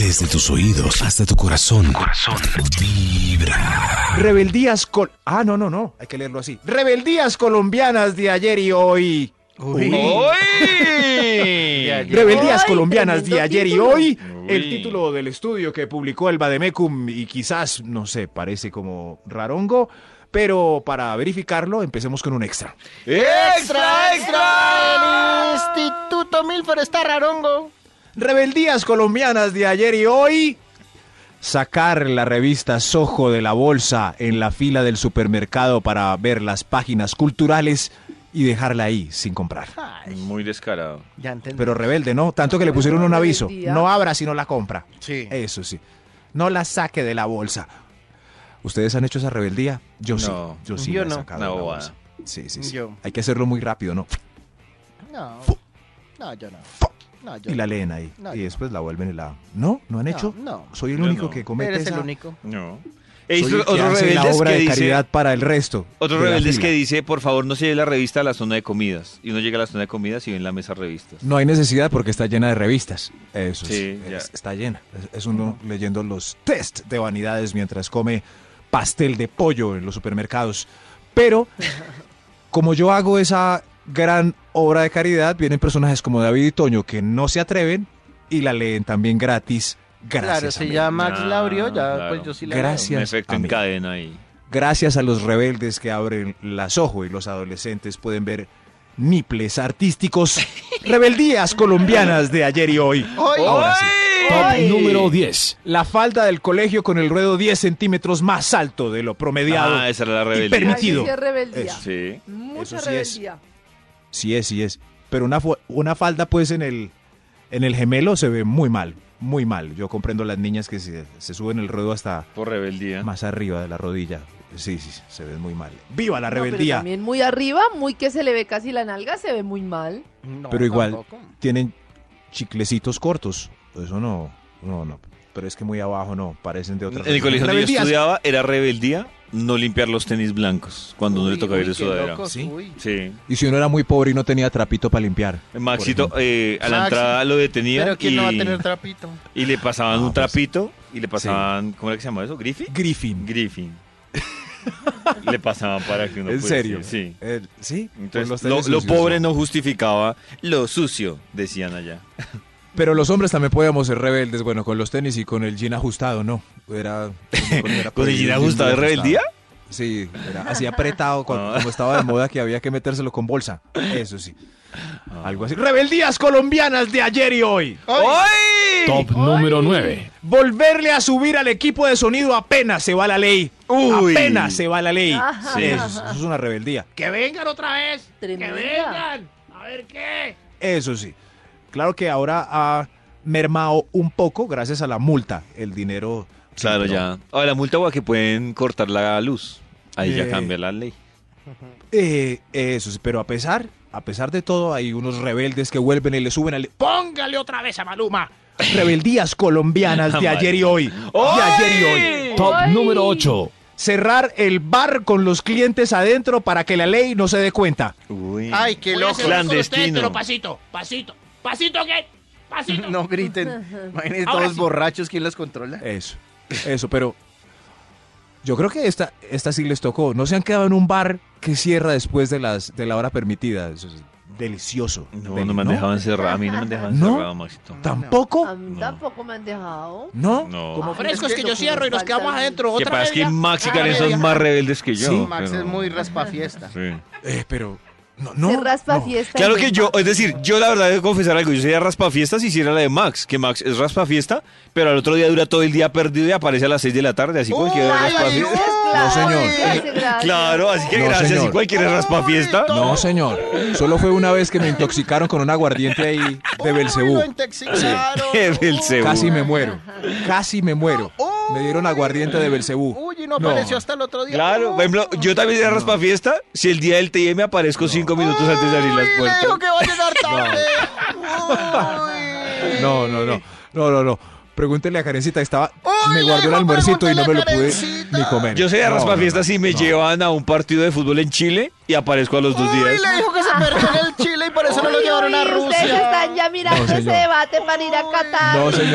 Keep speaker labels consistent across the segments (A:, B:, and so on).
A: Desde tus oídos hasta tu corazón. Vibra.
B: No. Hay que leerlo así. Rebeldías colombianas de ayer y hoy. Rebeldías colombianas de ayer y hoy. El título del estudio que publicó el Bademecum y quizás, no sé, parece como rarongo. Pero para verificarlo, empecemos con un extra.
C: ¡Extra! El Instituto Milford está rarongo.
B: Rebeldías colombianas de ayer y hoy. Sacar la revista Sojo de la bolsa en la fila del supermercado para ver las páginas culturales y dejarla ahí sin comprar.
C: Ay,
D: Muy descarado.
C: ya entendí.
B: Pero rebelde, ¿no? Tanto que le pusieron un aviso. No abra si no la compra.
C: Sí.
B: Eso sí. No la saque de la bolsa. ¿Ustedes han hecho esa rebeldía? Yo sí.
D: No.
B: Yo sí
C: Yo
B: la he
C: no.
B: sacado
D: Una
B: de la
D: bobada.
B: bolsa. Sí.
C: Yo.
B: Hay que hacerlo muy rápido, ¿no?
C: No, yo no. No, yo
B: Y la
C: no.
B: leen ahí.
C: No,
B: y
C: yo
B: después la vuelven y la... ¿No? ¿No han hecho?
C: No.
B: Soy el
D: Yo
B: único
D: no.
B: que comete
C: Eres
B: esa...
C: el único.
D: No.
B: Soy el que
D: Otros
B: hace la
D: rebeldes
B: obra
D: que
B: de
D: dice,
B: caridad para el resto.
D: otros
B: de la
D: rebeldes
B: fila.
D: que dice, por favor, no se lleve la revista a la zona de comidas. Y uno llega a la zona de comidas y ve en la mesa revistas.
B: No hay necesidad porque está llena de revistas. Eso
D: Sí,
B: sí,
D: ya.
B: está llena. Es uno leyendo los test de vanidades mientras come pastel de pollo en los supermercados. Pero, como yo hago esa gran obra de caridad, vienen personajes como David y Toño que no se atreven y la leen también gratis. Gracias
C: Claro,
B: a
C: si
B: mí.
C: ya Max
D: Ah,
C: la abrió, ya
D: claro.
C: pues yo sí la
B: Gracias.
D: Un efecto
B: a
D: en
B: mí.
D: cadena ahí.
B: Gracias a los rebeldes que abren las ojos y los adolescentes pueden ver niples artísticos. Rebeldías colombianas de ayer y hoy. Ahora sí.
A: Top número 10.
B: La falda del colegio con el ruedo 10 centímetros más alto de lo promediado.
D: Ah, esa era la
B: y
D: rebeldía.
B: permitido.
E: Ay, qué rebeldía.
B: Eso.
D: Sí.
E: Mucha
B: Eso sí es.
E: rebeldía.
B: Sí es. Pero una falda pues en el gemelo se ve muy mal. Muy mal. Yo comprendo a las niñas que se suben el ruedo hasta
D: Por rebeldía.
B: más arriba de la rodilla. Sí, se ven muy mal. ¡Viva la
E: No, pero
B: rebeldía!
E: también muy arriba, muy que se le ve casi la nalga, se ve muy mal.
C: No,
B: Pero igual
C: tampoco.
B: tienen chiclecitos cortos. Eso no. Pero es que muy abajo no, parecen de otra
D: En el colegio donde yo
B: Rebeldías.
D: estudiaba era rebeldía no limpiar los tenis blancos cuando uno le tocaba ir de
C: qué
D: sudadera.
C: locos,
B: ¿Sí?
C: uy.
D: Sí.
B: Y si uno era muy pobre y no tenía trapito para limpiar.
D: Maxito
B: por
D: a la
C: Maxi.
D: entrada lo detenían
C: Pero ¿quién
D: y,
C: no va a tener trapito?
D: y le pasaban
B: Ah,
D: un
B: pues.
D: trapito y le pasaban, ¿cómo era que se llama eso? ¿Griffin?
B: Griffin.
D: Griffin. Le pasaban para que uno
B: ¿En
D: pudiese-
B: serio?
D: Sí.
B: Sí. Por
D: Entonces,
B: los
D: lo
B: tenis sucios,
D: pobre
B: no.
D: no justificaba lo sucio, decían allá.
B: Pero los hombres también podíamos ser rebeldes, bueno, con los tenis y con el jean ajustado, ¿no? Era
D: ¿Con el jean ajustado es rebeldía?
B: Sí, era así apretado,
D: Ah.
B: como estaba de moda que había que metérselo con bolsa. Eso sí. Algo así. Rebeldías colombianas de ayer y hoy.
A: Top número 9.
B: Volverle a subir al equipo de sonido apenas se va la ley.
D: Uy.
B: Apenas se va la ley.
E: Ajá.
D: Sí.
B: Eso es una rebeldía.
F: Que vengan otra vez.
E: Tremenda.
F: Que vengan. A ver qué.
B: Eso sí. Claro que ahora ha mermado un poco gracias a la multa. El dinero. sí,
D: Claro,
B: pero,
D: ya. Ahora, la multa o que pueden cortar la luz. Ahí ya
B: Eh.
D: cambia la ley.
B: Eso sí, pero a pesar de todo, hay unos rebeldes que vuelven y le suben al.
F: Póngale otra vez a Maluma.
B: Rebeldías colombianas de ayer y hoy. De ayer y hoy.
A: Top
E: Ay.
A: número 8.
B: Cerrar el bar con los clientes adentro para que la ley no se dé cuenta.
D: Uy.
C: Ay, qué
F: Voy a
C: loco.
F: hacer uno con ustedes,
D: Clandestino.
F: pero pasito, pasito. ¿Pasito qué? Pasito.
C: No griten. Imagínense
F: Ahora
C: todos
F: sí.
C: borrachos, ¿quién los controla?
B: Eso, pero yo creo que esta sí les tocó. No se han quedado en un bar que cierra después de la hora permitida. Eso es delicioso.
D: No me han dejado encerrado. A mí no me han dejado
B: ¿No?
D: encerrado, Maxito.
B: ¿Tampoco?
E: A mí
D: No.
E: tampoco me han dejado.
B: ¿No?
D: No.
F: Como
E: Ay,
F: frescos
E: es
F: que
E: que
F: yo cierro y nos
E: falta
F: quedamos
E: el-
F: adentro.
D: Que
F: Otra
D: pasa es que
F: media.
D: Max y
F: Otra
D: Karen son
F: media.
D: más rebeldes que yo.
B: Sí.
C: Max
D: pero-
C: es muy raspafiesta.
D: Sí.
B: Pero no,
E: Se
B: no.
E: raspa
B: no.
E: fiesta.
D: Claro
E: y
D: que yo,
E: demás.
D: es decir, yo la verdad debo confesar algo, yo sería raspafiestas si hiciera la de Max, que Max es raspafiesta, pero al otro día dura todo el día perdido y aparece a las 6 de la tarde, así cualquiera es
E: Ay,
D: raspafiesta.
E: gracias,
B: No, señor.
E: gracias.
D: Claro, así que
B: No,
D: gracias,
B: señor.
D: si cualquiera es raspafiesta.
B: No, señor. Solo fue una vez que me intoxicaron con un aguardiente ahí de
C: Uy, lo
B: Belcebú.
C: intoxicaron.
D: De Belcebú.
B: Casi me muero. Casi me muero. Me dieron aguardiente de Belcebú.
C: Uy, y no
B: No.
C: apareció hasta el otro día.
D: Claro, por ejemplo, yo también sería raspafiesta si el día del TIM aparezco 5 minutos antes de abrir las
C: Uy, le
D: puertas.
C: dijo que va a llegar tarde. Uy.
B: No. Pregúntele a Karencita,
C: Uy,
B: me
C: le
B: guardó el
C: dijo,
B: almuercito y no me lo pude
C: Karencita.
B: ni comer.
D: Yo sería
B: No,
D: raspafiestas
B: no,
D: si me
B: no.
D: llevan a un partido de fútbol en Chile y aparezco a los 2
C: Uy,
D: días.
C: le dijo que se perdió en el Chile y por eso no lo
E: Uy,
C: llevaron a
E: uy, Ustedes
C: Rusia.
E: están ya mirando
B: No,
E: ese
B: señor.
E: debate para ir a Qatar.
B: No, señor.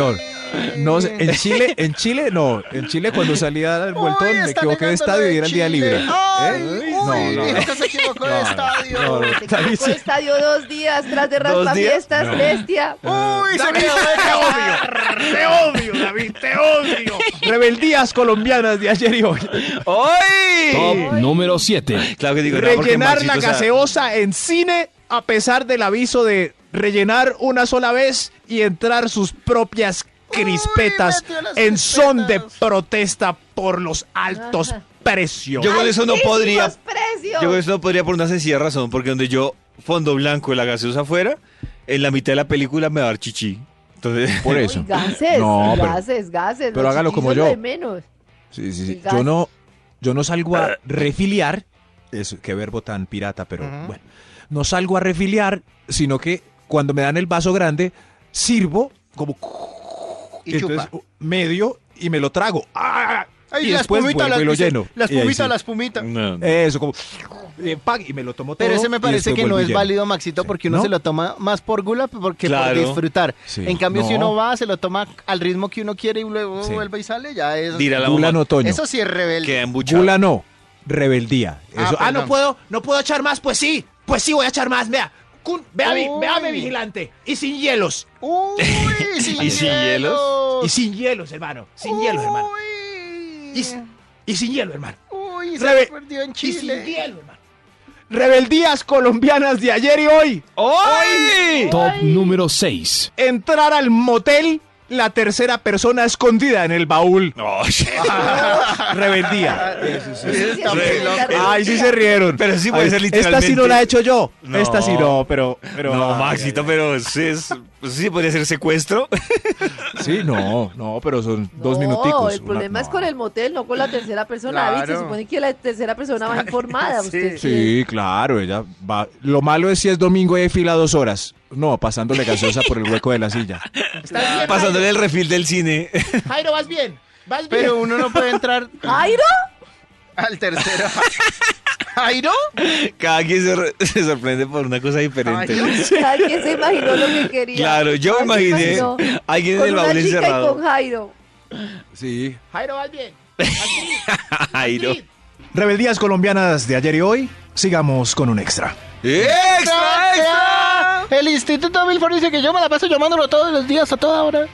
B: No sé, en Chile no. En Chile cuando salía del vueltón me
C: está
B: equivoqué de
C: negando
B: estadio
C: lo
B: y era el día
C: Chile.
B: libre.
C: Ay,
B: No.
C: dijo que se equivocó de estadio.
B: No.
E: Se equivocó de estadio 2 días tras de
D: 2 días.
E: raspafiestas, bestia.
C: Uy, se
F: David,
C: quedó de
F: te
C: cabeza.
F: odio. Te odio, David, te odio.
B: Rebeldías colombianas de ayer y hoy.
D: ¡Ay!
A: Top número 7.
D: Claro que digo, no, porque
B: Rellenar
D: Maxito,
B: la
D: o sea,
B: gaseosa en cine a pesar del aviso de rellenar una sola vez y entrar sus propias crispetas
C: metió las
B: en son de
C: crispetas.
B: protesta por los altos precios.
D: Yo con eso no podría.
E: ¡Altísimos precios!
D: Yo con eso no podría por una sencilla razón, porque donde yo fondo blanco de la gaseosa afuera, en la mitad de la película me va a dar chichi. Entonces,
B: Por
E: Uy,
B: eso.
E: gases,
B: No, pero-
E: gases.
B: pero
E: los
B: hágalo como
E: chiquillos
B: yo.
E: de menos.
B: Sí.
E: Y gas.
B: Yo no salgo a refiliar, qué verbo tan pirata, pero bueno, no salgo a refiliar, sino que cuando me dan el vaso grande, sirvo como
C: Y chupa.
B: medio y me lo trago. ¡Ah!
C: Ay,
B: y
C: la
B: después
C: espumita,
B: vuelvo y lo
C: dice,
B: lleno.
C: La
B: Y ahí
C: espumita,
B: sí.
C: la espumita.
D: no.
B: Eso, como y me lo tomo todo.
C: Pero ese me
B: y
C: parece
B: después
C: que no
B: vuelvo y
C: es
B: lleno.
C: válido, Maxito, porque uno
B: ¿No?
C: se lo toma más por gula porque
D: Claro.
C: por disfrutar.
B: Sí.
C: En cambio, si
B: No.
C: uno va, se lo toma al ritmo que uno quiere y luego
B: Sí.
C: vuelve y sale, ya es...
D: Dirá la
B: Gula
D: mamá,
B: no, Toño.
C: Eso sí es rebelde.
D: queda embuchado.
B: Gula no, rebeldía. Eso,
C: perdón.
F: No puedo echar más, pues sí voy a echar más, vea. Véame, vigilante. Y sin hielos.
C: Uy, sin
D: ¿Y sin hielos?
F: Y sin hielos, hermano. Sin hielos, hermano.
C: Uy,
F: Y sin hielo, hermano.
C: uy, se
F: Rebe-
C: perdió en
F: Y sin
C: Chile.
F: hielo, hermano.
B: Rebeldías colombianas de ayer y hoy.
D: ¡Ay!
A: Top número 6.
B: Entrar al motel, la tercera persona escondida en el baúl. Rebeldía.
E: Sí, está muy loco.
B: Ay, sí se rieron.
D: Pero sí puede
B: Ay,
D: ser literalmente.
B: Esta sí no la he hecho yo.
D: No.
B: Esta sí no, pero
D: No, Maxito, pero sí podría ser secuestro.
B: Sí, no, pero son 2
E: No,
B: minuticos.
E: el problema es
B: no.
E: con el motel, no con la tercera persona.
C: Claro.
E: David, se supone que la tercera persona va informada. Usted
B: Sí, claro, ella va. Lo malo es si es domingo y hay fila 2 horas. No, pasándole gaseosa por el hueco de la silla.
F: ¿Estás bien,
D: Pasándole el refil del cine.
F: Jairo? Jairo, ¿vas bien? ¿Vas bien?
C: Pero uno no puede entrar
E: ¿Jairo?
C: al tercero. ¿Jairo?
D: Cada quien se sorprende por una cosa diferente.
E: Cada quien se imaginó lo que quería.
D: Claro, yo me
E: Cada quien
D: imaginé
E: imaginó
D: a alguien en
E: con
D: el
E: una
D: baúl
E: chica y
D: encerrado.
E: con Jairo.
B: Sí.
F: Jairo, ¿vas bien?
D: Jairo.
B: Rebeldías colombianas de ayer y hoy. Sigamos con un extra.
D: ¡Extra,
C: El Instituto Milford dice que yo me la paso llamándolo todos los días, a toda hora.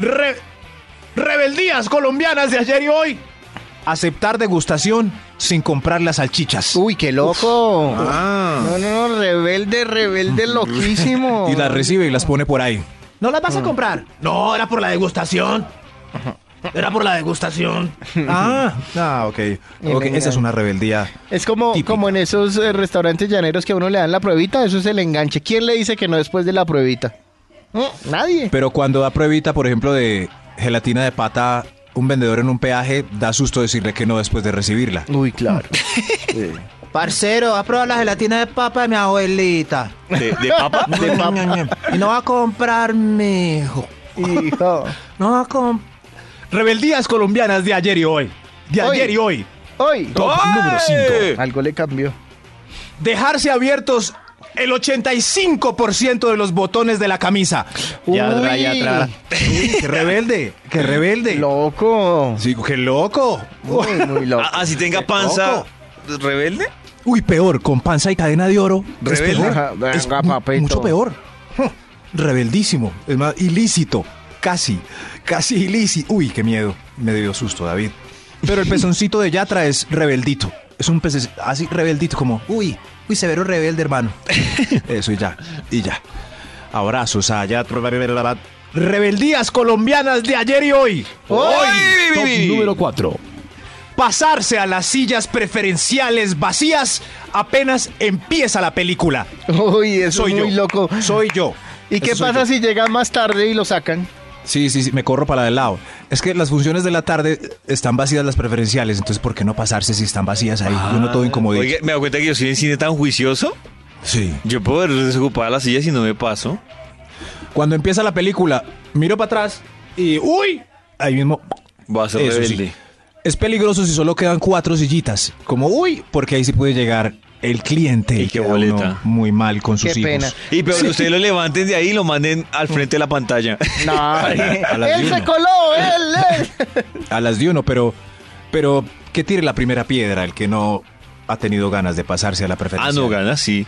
B: Rebeldías colombianas de ayer y hoy. Aceptar degustación sin comprar las salchichas.
C: Uy, qué loco.
B: Ah.
C: No, rebelde, loquísimo.
B: Y las recibe y las pone por ahí.
F: ¿No las vas a comprar? No, era por la degustación. Era por la degustación.
B: Ok. Esa es una rebeldía.
C: Es como,
B: Típica.
C: como en esos restaurantes llaneros que a uno le dan la pruebita, eso es el enganche. ¿Quién le dice que no después de la pruebita? Nadie.
B: Pero cuando da pruebita, por ejemplo, de gelatina de pata, un vendedor en un peaje da susto decirle que no después de recibirla.
C: Uy, claro.
F: Parcero, ¿ha probado la gelatina de papa de mi abuelita?
D: ¿De papa?
F: Y no va a comprar, mijo.
C: Hijo.
F: No va a comprar.
B: Rebeldías colombianas de ayer y hoy. De
C: Hoy.
B: ayer y hoy.
C: Hoy.
B: Top número 5.
C: Algo le cambió.
B: Dejarse abiertos el 85% de los botones de la camisa.
C: Uy.
B: ¡Qué rebelde! ¡Qué rebelde!
C: Loco.
B: Sí, qué loco.
C: Muy loco.
D: Así tenga panza rebelde.
B: Uy, peor, con panza y cadena de oro. Es
D: Rebelde.
B: peor.
C: Venga,
B: Es
C: papito.
B: mucho peor. Rebeldísimo. Es más, ilícito. Casi ilícito. Uy, qué miedo. Me dio susto, David. Pero el pezoncito de Yatra es rebeldito. Es un pez así rebeldito, como, uy, severo rebelde, hermano. Eso y ya. Abrazos a Yatra. Rebeldías colombianas de ayer y hoy.
A: Top número 4.
B: Pasarse a las sillas preferenciales vacías apenas empieza la película.
C: Uy, eso
B: Soy
C: es muy
B: yo.
C: loco.
B: Soy yo.
C: ¿Y qué
B: Eso soy
C: pasa
B: yo.
C: si llegan más tarde y lo sacan?
B: Sí, me corro para la del lado. Es que las funciones de la tarde están vacías las preferenciales, entonces ¿por qué no pasarse si están vacías ahí? Uno todo incomodito.
D: Oye, me doy cuenta que yo soy en cine tan juicioso.
B: Sí.
D: Yo puedo ver desocupada las sillas y no me paso.
B: Cuando empieza la película, miro para atrás y ¡uy! Ahí mismo.
D: Voy a ser
B: Eso
D: rebelde.
B: sí. Es peligroso si solo quedan 4 sillitas. Como ¡uy! Porque ahí sí puede llegar el cliente.
D: Y qué
B: queda
D: boleta.
B: uno muy mal con sus
C: Qué
B: hijos.
C: pena.
D: Y pero que ustedes lo levanten de ahí y lo manden al frente de la pantalla.
C: No,
B: a las
C: él se
B: 11.
C: coló, él.
B: A las de uno, pero que tire la primera piedra el que no ha tenido ganas de pasarse a la preferencia.
D: No gana, sí.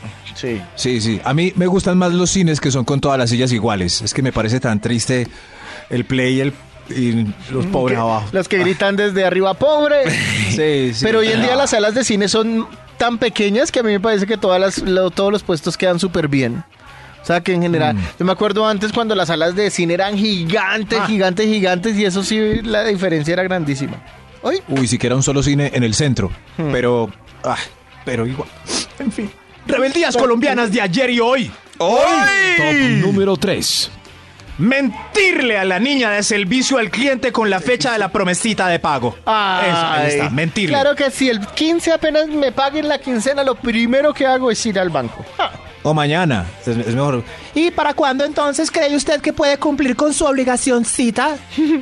C: Sí.
B: Sí. A mí me gustan más los cines que son con todas las sillas iguales. Es que me parece tan triste el play y los pobres abajo.
C: Los que gritan desde arriba, pobre.
B: Sí.
C: Pero hoy en día las salas de cine son tan pequeñas que a mí me parece que todos los puestos quedan súper bien. O sea que en general, yo me acuerdo antes cuando las salas de cine eran gigantes y eso sí, la diferencia era grandísima. ¿Hoy?
B: Uy, siquiera un solo cine en el centro. Pero igual. En fin. Rebeldías colombianas de ayer y hoy.
A: Top número 3.
B: Mentirle a la niña de servicio al cliente con la fecha de la promesita de pago. Ahí está, mentirle.
C: Claro que si el 15 apenas me paguen la quincena, lo primero que hago es ir al banco.
B: O mañana. Es mejor.
F: ¿Y para cuándo entonces cree usted que puede cumplir con su obligacióncita?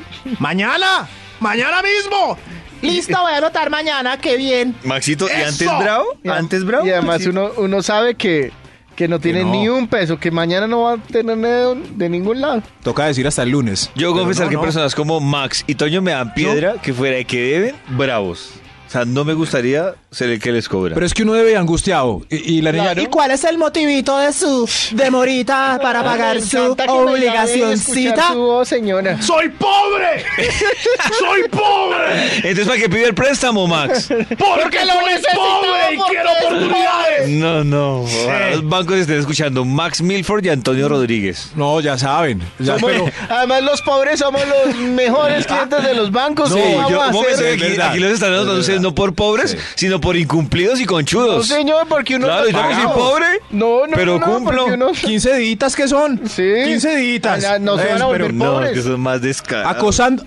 B: ¡Mañana! ¡Mañana mismo!
F: Listo, voy a anotar mañana, qué bien.
D: Maxito, ¿y antes
B: ¡Eso!
D: bravo? ¿Antes bravo?
C: Y además uno sabe que no tiene
B: no.
C: ni un peso, que mañana no va a tener de ningún lado.
B: Toca decir hasta el lunes.
D: Yo
B: Pero
D: confesar
B: no,
D: que
B: no.
D: personas como Max y Toño me dan piedra que fuera de que deben, bravos. O sea, no me gustaría ser el que les cobra.
B: Pero es que uno debe angustiado. Y la niña.
C: Claro.
F: ¿Y cuál es el motivito de su demorita para pagar
C: Me
F: su
C: encanta que me llamen y escuchar
F: obligacióncita?
C: su voz, señora.
B: ¡Soy pobre! ¡Soy pobre!
D: Entonces, ¿para qué pide el préstamo, Max?
C: Porque lo necesitaba, porque es
B: oportunidades!
D: No. Ojalá los bancos estén escuchando Max Milford y Antonio Rodríguez.
B: No, ya saben. Ya,
C: Somos- además los pobres somos los mejores clientes de los bancos.
D: No,
C: ¿Cómo vamos
D: yo,
C: a
D: un momento,
C: hacer?
B: Es
D: aquí,
B: verdad.
D: aquí los están dando ustedes no por pobres,
B: Sí.
D: sino por incumplidos y
C: No,
D: conchudos.
C: señor, porque uno...
D: Claro, yo también soy
C: pagamos.
D: pobre,
C: No,
D: pero
C: no,
D: cumplo.
C: porque uno...
B: 15 días que son.
C: Sí.
B: 15 días.
C: No se van a volver
D: No,
C: pobres.
D: que son más descarados.
B: Acosando.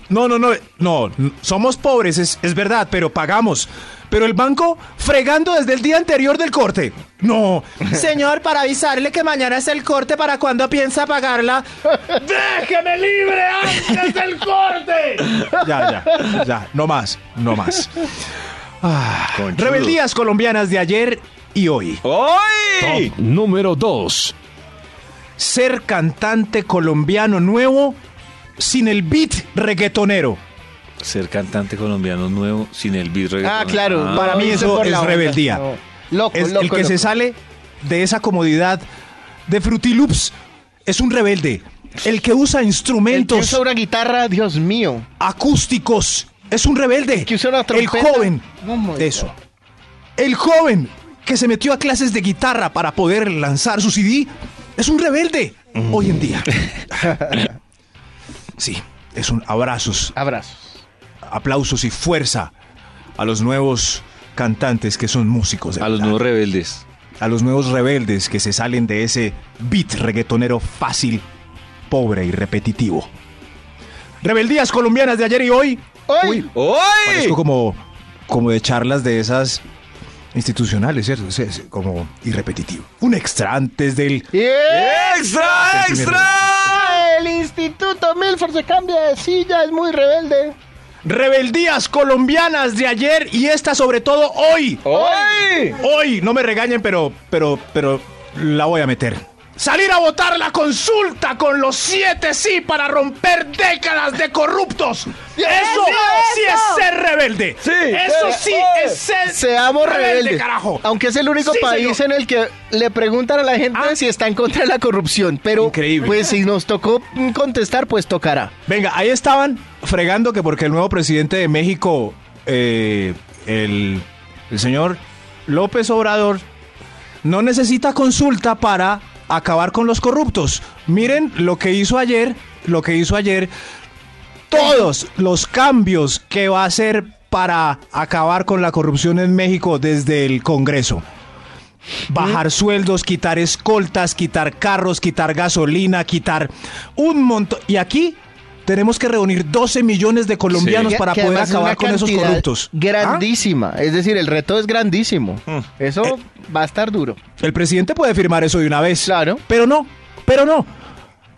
B: No. Somos pobres, es verdad, pero pagamos. Pero el banco fregando desde el día anterior del corte. No.
F: Señor, para avisarle que mañana es el corte, ¿para cuándo piensa pagarla?
B: ¡Déjeme libre antes del corte! Ya. No más.
D: Conchudo.
B: Rebeldías colombianas de ayer y hoy.
D: ¡Ay!
A: Top número 2.
B: Ser cantante colombiano nuevo sin el beat reggaetonero.
D: Ser cantante colombiano nuevo sin el beat reggaeton.
C: Claro.
B: Para mí
C: irse
B: eso
C: por
B: es
C: la onda.
B: rebeldía.
C: No. Loco,
B: Es
C: loco,
B: el que
C: loco.
B: se sale de esa comodidad de Fruity Loops es un rebelde. El que usa
C: El que
B: instrumentos
C: usa una guitarra, Dios mío.
B: acústicos es un rebelde.
C: Que usa una
B: El
C: trompeta.
B: joven,
C: Oh my
B: eso.
C: God.
B: El joven que se metió a clases de guitarra para poder lanzar su CD es un rebelde hoy en día. Sí, abrazos,
C: Abrazos.
B: aplausos y fuerza a los nuevos cantantes que son músicos. de
D: A los
B: verdad.
D: nuevos rebeldes.
B: A los nuevos rebeldes que se salen de ese beat reggaetonero fácil, pobre y repetitivo. Rebeldías colombianas de ayer y hoy.
C: ¡Hoy!
B: Uy,
D: ¡Ay!
B: parezco como de charlas de esas institucionales, ¿cierto? Es como irrepetitivo. Un extra antes del...
D: ¡Extra, extra!
C: El Instituto Milford se cambia de silla, es muy rebelde.
B: Rebeldías colombianas de ayer y esta sobre todo hoy.
D: ¡Ay!
B: Hoy, no me regañen, pero la voy a meter. Salir a votar la consulta con los 7 sí para romper décadas de corruptos. Eso sí es ser rebelde.
D: Sí.
B: Eso sí es ser
C: Seamos rebeldes.
B: carajo.
C: Aunque es el único
B: Sí,
C: país
B: señor.
C: en el que le preguntan a la gente si está en contra de la corrupción. Pero,
B: Increíble.
C: pues, si nos tocó contestar, pues tocará.
B: Venga, ahí estaban fregando que porque el nuevo presidente de México, el señor López Obrador, no necesita consulta para acabar con los corruptos. Miren lo que hizo ayer, todos los cambios que va a hacer para acabar con la corrupción en México desde el Congreso. Bajar sueldos, quitar escoltas, quitar carros, quitar gasolina, quitar un montón. Y aquí tenemos que reunir 12 millones de colombianos
C: Que-
B: para
C: que
B: poder
C: además es
B: acabar
C: una
B: con esos
C: cantidad
B: corruptos.
C: Grandísima. Es decir, el reto es grandísimo. Eso va a estar duro.
B: El presidente puede firmar eso de una vez.
C: Claro.
B: Pero no.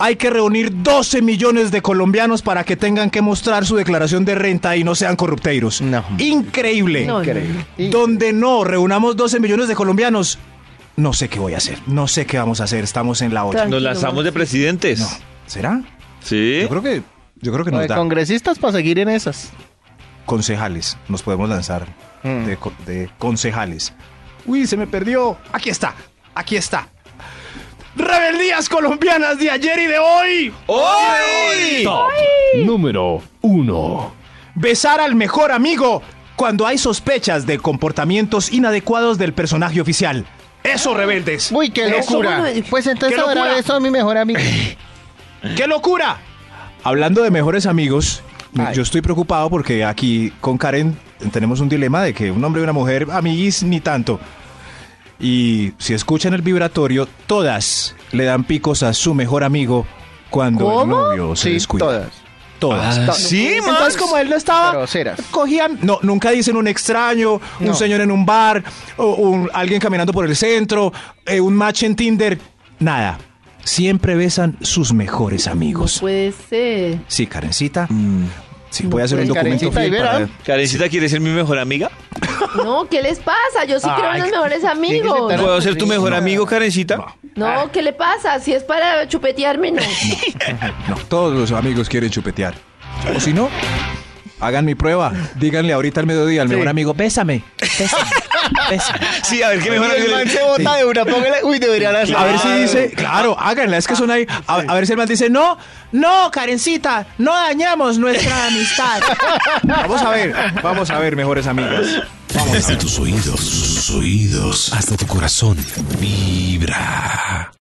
B: hay que reunir 12 millones de colombianos para que tengan que mostrar su declaración de renta y no sean corrupteiros.
C: No.
B: Increíble.
E: No, no,
C: Increíble.
B: Donde no reunamos 12 millones de colombianos, no sé qué voy a hacer. No sé qué vamos a hacer. Estamos en la olla.
E: Tranquilo,
D: Nos lanzamos de
E: Maxi.
D: presidentes.
B: No. ¿Será?
D: Sí.
B: Yo creo que
C: O
B: nos
C: de
B: da.
C: congresistas para seguir en esas.
B: Concejales. Nos podemos lanzar de concejales. Uy, se me perdió. Aquí está. Aquí está. Rebeldías colombianas de ayer y de hoy.
D: ¡Hoy!
A: Top número 1.
B: Besar al mejor amigo cuando hay sospechas de comportamientos inadecuados del personaje oficial. Eso, rebeldes.
C: Uy, qué
E: Eso,
C: locura.
E: bueno,
C: Pues entonces
B: ¡qué
C: ahora
B: locura!
C: beso a mi mejor amigo.
B: ¡Qué locura! Hablando de mejores amigos,
C: Ay.
B: yo estoy preocupado porque aquí con Karen tenemos un dilema de que un hombre y una mujer, amiguis, ni tanto. Y si escuchan el vibratorio, todas le dan picos a su mejor amigo cuando el
E: ¿Cómo?
B: novio se
C: Sí,
B: descuida.
C: todas.
B: Todas.
D: Ah, sí,
B: Entonces,
D: Max.
B: como él no estaba,
C: Groseras.
B: cogían, no, nunca dicen un extraño, un
C: No.
B: señor en un bar, o alguien caminando por el centro, un match en Tinder, nada. Siempre besan sus mejores
E: No
B: amigos.
E: puede ser.
B: Sí, Karencita. Sí,
E: No
B: voy a hacer un
E: puede.
B: documento
C: Karencita,
B: fiel
C: y
B: para...
C: verá.
D: Karencita, ¿quieres ser mi mejor amiga?
E: No, ¿qué les pasa? Yo sí quiero
C: Ay,
E: unos mejores amigos.
C: Pero-
D: ¿Puedo ser tu mejor amigo, Karencita?
E: No, ¿qué le pasa? Si es para chupetearme, no.
B: No, todos los amigos quieren chupetear. O si no, hagan mi prueba. Díganle ahorita al mediodía al mejor amigo, bésame, bésame, bésame.
D: Sí, a ver qué mejor
C: Y el
D: amigo
C: man
D: le...
C: se bota de una, póngale. Uy, deberían hacer.
B: A ver si dice, claro, háganla, es que son ahí. A ver si el man dice, no, Karencita, no dañamos nuestra amistad. Vamos a ver, mejores amigos.
A: Desde tus oídos, hasta tu corazón, vibra.